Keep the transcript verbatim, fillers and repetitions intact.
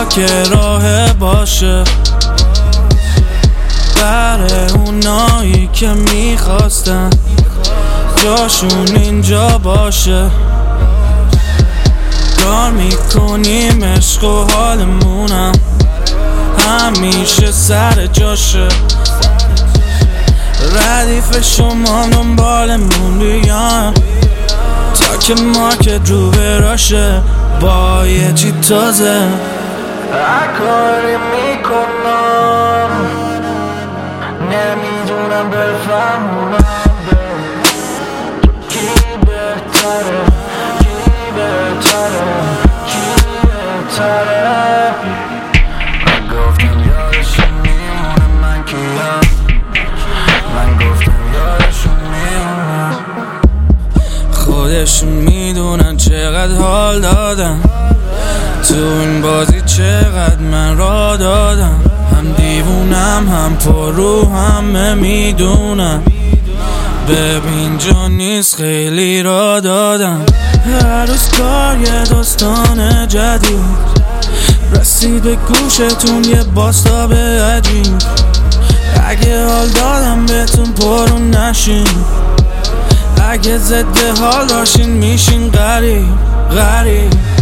که راه باشه برای اونایی که میخواستن جاشون اینجا باشه. کار میکنیم عشق و حالمونم همیشه سر جاشه. ردیف شما دنبالمون بیان تا که مارکت رو براشه با یه چی تازه. هر کاری میکنم نمیدونم بفهمونم کی بهتره کی بهتره کی بهتره. من گفتم یادشون میمونه من کیم، من گفتم یادشون میمونه. خودشون میدونن چقدر حال دادن تو این بازی، چقدر من را دادم. هم دیوونم هم پرو همه میدونم. ببین جا نیست خیلی را دادم. هر روز کار یه داستان جدید رسید به گوشتون یه باستاب عجیب. اگه حال دادم بهتون پرون نشین، اگه ضد حال داشتین میشین غریب غریب.